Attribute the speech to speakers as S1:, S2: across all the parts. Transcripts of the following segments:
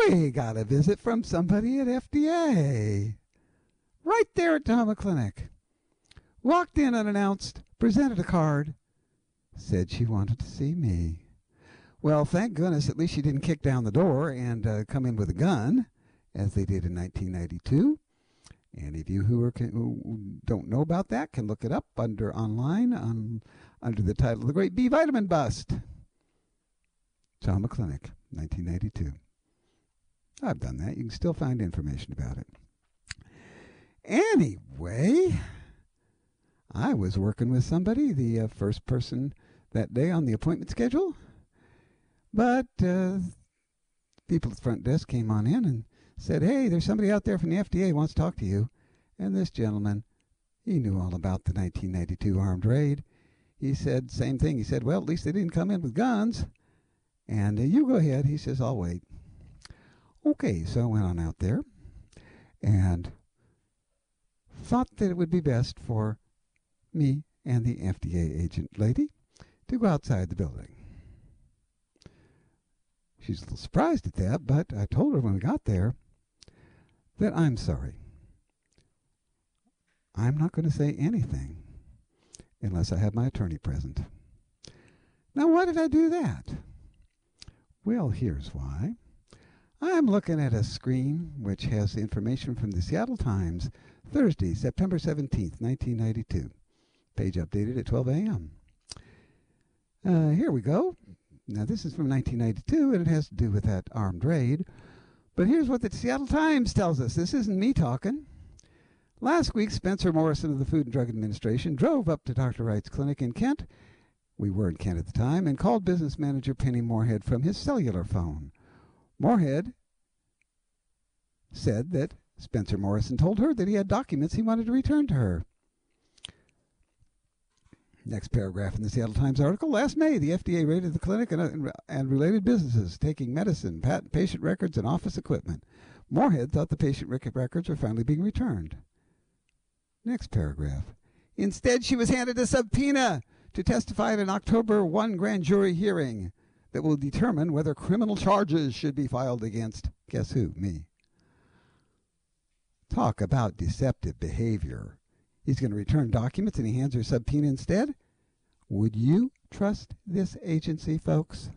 S1: We got a visit from somebody at FDA. Right there at Tahoma Clinic. Walked in unannounced, presented a card, said she wanted to see me. Well, thank goodness at least she didn't kick down the door and come in with a gun, as they did in 1992. Any of you who don't know about that can look it up online under the title "The Great B Vitamin Bust." Tahoma Clinic, 1992. I've done that. You can still find information about it. Anyway, I was working with somebody, the first person that day on the appointment schedule, but people at the front desk came on in and said, "Hey, there's somebody out there from the FDA wants to talk to you." And this gentleman, he knew all about the 1992 armed raid. He said same thing. He said, "Well, at least they didn't come in with guns. And you go ahead." He says, "I'll wait." Okay, so I went on out there and thought that it would be best for me and the FDA agent lady to go outside the building. She's a little surprised at that, but I told her when we got there that I'm sorry. I'm not going to say anything unless I have my attorney present. Now, why did I do that? Well, here's why. I'm looking at a screen which has information from the Seattle Times, Thursday, September 17th, 1992. Page updated at 12 a.m. Here we go. Now, this is from 1992, and it has to do with that armed raid. But here's what the Seattle Times tells us. This isn't me talking. Last week, Spencer Morrison of the Food and Drug Administration drove up to Dr. Wright's clinic in Kent. We were in Kent at the time, and called business manager Penny Moorhead from his cellular phone. Moorhead said that Spencer Morrison told her that he had documents he wanted to return to her. Next paragraph in the Seattle Times article. Last May, the FDA raided the clinic and related businesses, taking medicine, patient records, and office equipment. Moorhead thought the patient records were finally being returned. Next paragraph. Instead, she was handed a subpoena to testify at an October 1 grand jury hearing that will determine whether criminal charges should be filed against, guess who? Me. Talk about deceptive behavior. He's going to return documents and he hands her a subpoena instead? Would you trust this agency, folks?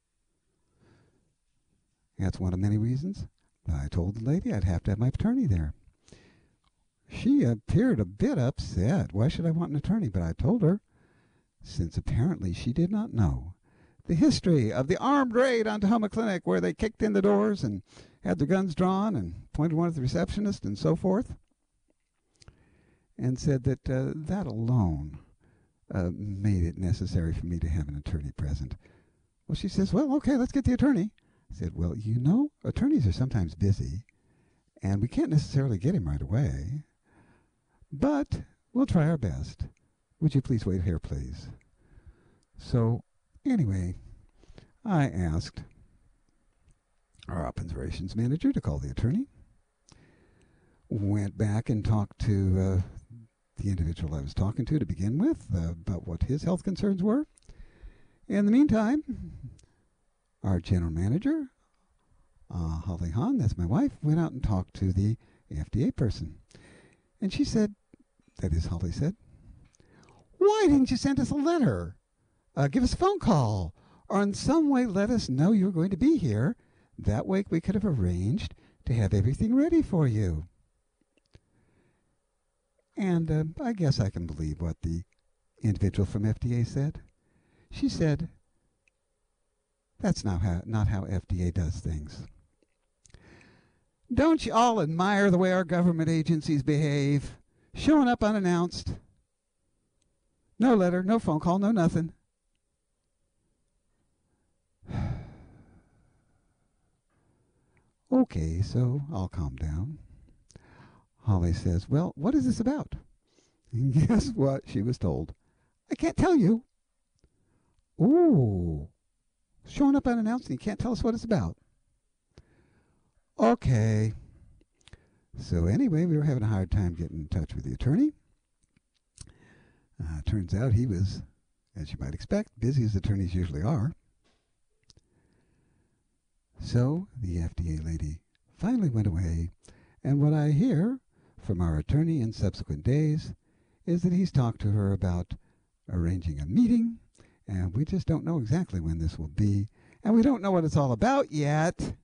S1: That's one of many reasons I told the lady I'd have to have my attorney there. She appeared a bit upset. Why should I want an attorney? But I told her, since apparently she did not know the history of the armed raid on Tahoma Clinic, where they kicked in the doors and had their guns drawn and pointed one at the receptionist and so forth, and said that that alone made it necessary for me to have an attorney present. Well, she says, "Well, okay, let's get the attorney." I said, "Well, you know, attorneys are sometimes busy, and we can't necessarily get him right away, but we'll try our best. Would you please wait here, please?" So, anyway, I asked our operations manager to call the attorney. Went back and talked to the individual I was talking to begin with about what his health concerns were. In the meantime, our general manager, Holly Hahn, that's my wife, went out and talked to the FDA person. And she said, that is, Holly said, "Why didn't you send us a letter? Give us a phone call, or in some way let us know you were going to be here. That way we could have arranged to have everything ready for you." And I guess I can believe what the individual from FDA said. She said, "That's not how FDA does things. Don't you all admire the way our government agencies behave? Showing up unannounced. No letter, no phone call, no nothing." Okay, so I'll calm down. Holly says, "Well, what is this about?" And guess what she was told? "I can't tell you." Ooh, showing up unannounced and you can't tell us what it's about. Okay. So anyway, we were having a hard time getting in touch with the attorney. Turns out he was, as you might expect, busy as attorneys usually are. So the FDA lady finally went away, and what I hear from our attorney in subsequent days is that he's talked to her about arranging a meeting, and we just don't know exactly when this will be, and we don't know what it's all about yet.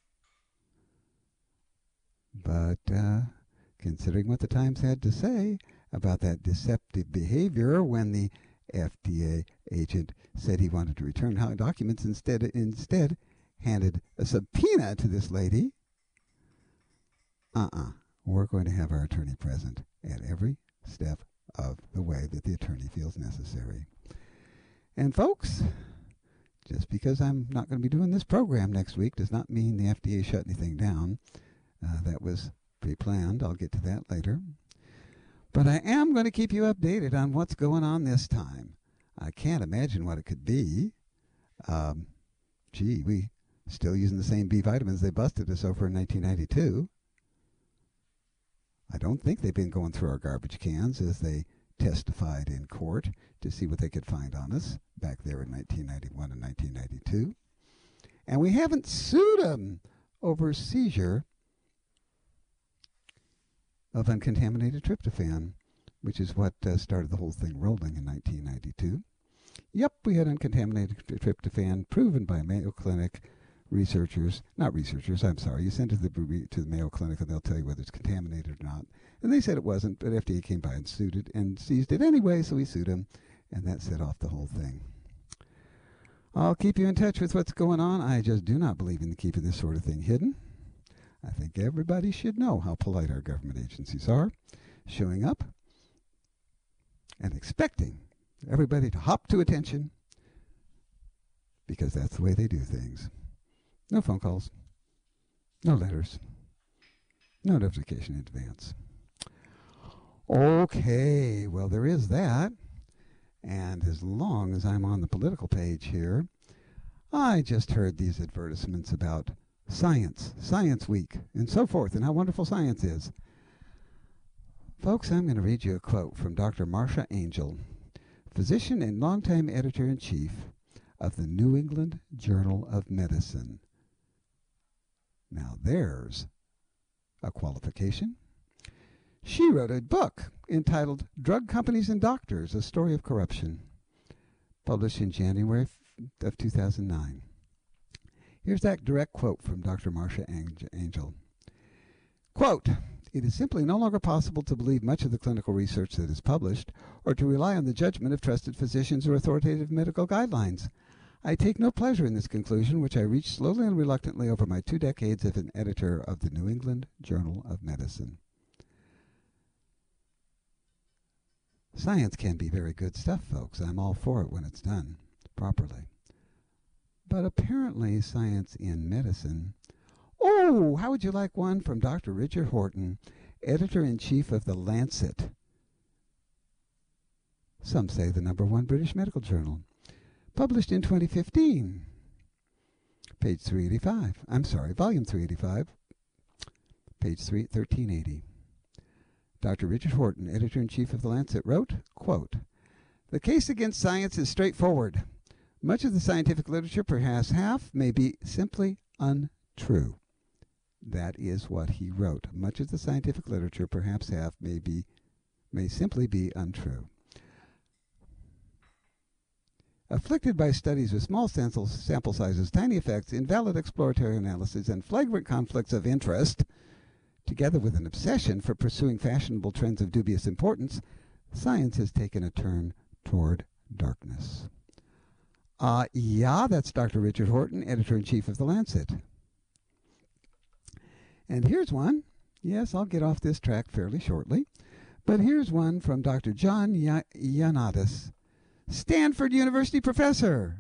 S1: But considering what the Times had to say about that deceptive behavior when the FDA agent said he wanted to return documents, instead handed a subpoena to this lady, we're going to have our attorney present at every step of the way that the attorney feels necessary. And folks, just because I'm not going to be doing this program next week does not mean the FDA shut anything down. That was pre-planned. I'll get to that later. But I am going to keep you updated on what's going on this time. I can't imagine what it could be. We still using the same B vitamins they busted us over in 1992. I don't think they've been going through our garbage cans as they testified in court to see what they could find on us back there in 1991 and 1992. And we haven't sued them over seizure of uncontaminated tryptophan, which is what started the whole thing rolling in 1992. Yep, we had uncontaminated tryptophan proven by Mayo Clinic researchers, not researchers, I'm sorry. You send it to the Mayo Clinic and they'll tell you whether it's contaminated or not. And they said it wasn't, but FDA came by and sued it and seized it anyway, so we sued them, and that set off the whole thing. I'll keep you in touch with what's going on. I just do not believe in keeping this sort of thing hidden. I think everybody should know how polite our government agencies are, showing up and expecting everybody to hop to attention, because that's the way they do things. No phone calls, no letters, no notification in advance. Okay, well, there is that. And as long as I'm on the political page here, I just heard these advertisements about Science Week, and so forth, and how wonderful science is. Folks, I'm going to read you a quote from Dr. Marcia Angel, physician and longtime editor-in-chief of the New England Journal of Medicine. Now there's a qualification. She wrote a book entitled Drug Companies and Doctors, A Story of Corruption, published in January of 2009. Here's that direct quote from Dr. Marcia Angel. Quote, "It is simply no longer possible to believe much of the clinical research that is published, or to rely on the judgment of trusted physicians or authoritative medical guidelines. I take no pleasure in this conclusion, which I reached slowly and reluctantly over my 2 decades as an editor of the New England Journal of Medicine." Science can be very good stuff, folks. I'm all for it when it's done properly. But apparently science in medicine... Oh, how would you like one from Dr. Richard Horton, editor-in-chief of The Lancet? Some say the #1 British medical journal. Published in 2015. Page 385. I'm sorry, volume 385. Page 1380. Dr. Richard Horton, editor-in-chief of The Lancet, wrote, quote, "The case against science is straightforward. Much of the scientific literature, perhaps half, may be simply untrue." That is what he wrote. Much of the scientific literature, perhaps half, may simply be untrue. Afflicted by studies with small sample sizes, tiny effects, invalid exploratory analysis, and flagrant conflicts of interest, together with an obsession for pursuing fashionable trends of dubious importance, science has taken a turn toward darkness. Yeah, that's Dr. Richard Horton, editor-in-chief of The Lancet. And here's one. Yes, I'll get off this track fairly shortly. But here's one from Dr. John Ioannidis, Stanford University professor.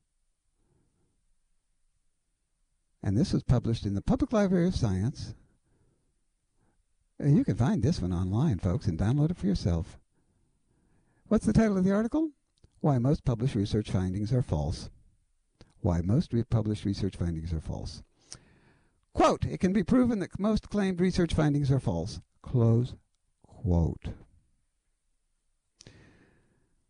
S1: And this was published in the Public Library of Science. You can find this one online, folks, and download it for yourself. What's the title of the article? Why Most Published Research Findings Are False. Why most published research findings are false. Quote, "It can be proven that most claimed research findings are false." Close quote.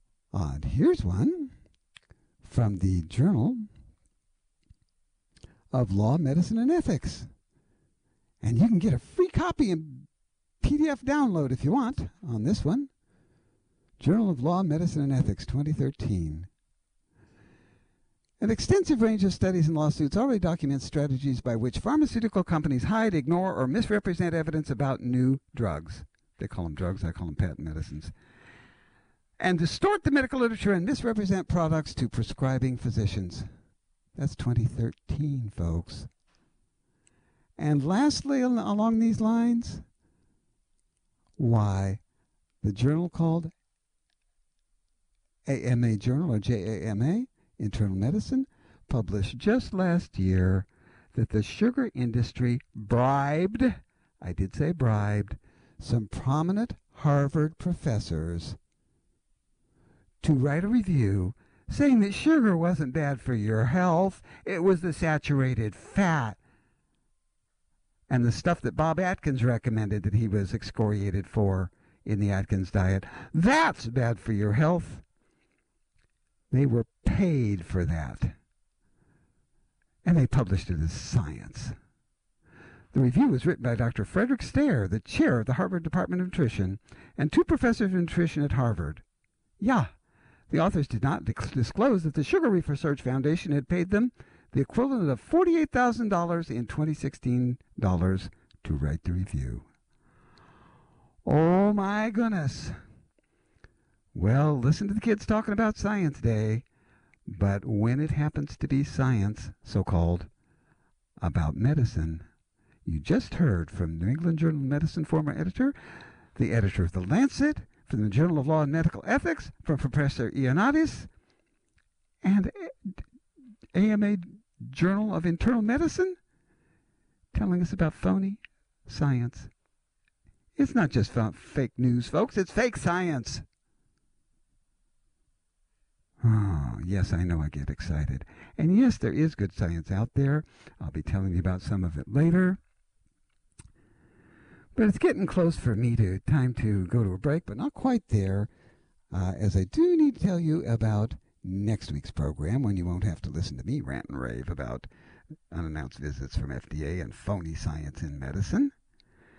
S1: And here's one from the Journal of Law, Medicine, and Ethics. And you can get a free copy and PDF download if you want on this one. Journal of Law, Medicine, and Ethics, 2013. An extensive range of studies and lawsuits already documents strategies by which pharmaceutical companies hide, ignore, or misrepresent evidence about new drugs. They call them drugs, I call them patent medicines. And distort the medical literature and misrepresent products to prescribing physicians. That's 2013, folks. And lastly, along these lines, why the journal called AMA Journal, or JAMA, Internal Medicine, published just last year that the sugar industry bribed, I did say bribed, some prominent Harvard professors to write a review saying that sugar wasn't bad for your health. It was the saturated fat and the stuff that Bob Atkins recommended that he was excoriated for in the Atkins diet. That's bad for your health. They were paid for that. And they published it as science. The review was written by Dr. Frederick Stare, the chair of the Harvard Department of Nutrition, and 2 professors of nutrition at Harvard. Yeah, the authors did not disclose that the Sugar Research Foundation had paid them the equivalent of $48,000 in 2016 dollars to write the review. Oh my goodness. Well, listen to the kids talking about Science Day, but when it happens to be science, so-called, about medicine, you just heard from New England Journal of Medicine former editor, the editor of The Lancet, from the Journal of Law and Medical Ethics, from Professor Ioannidis, and AMA Journal of Internal Medicine, telling us about phony science. It's not just fake news, folks. It's fake science. Oh, yes, I know I get excited. And yes, there is good science out there. I'll be telling you about some of it later. But it's getting close for me time to go to a break, but not quite there, as I do need to tell you about next week's program, when you won't have to listen to me rant and rave about unannounced visits from FDA and phony science in medicine.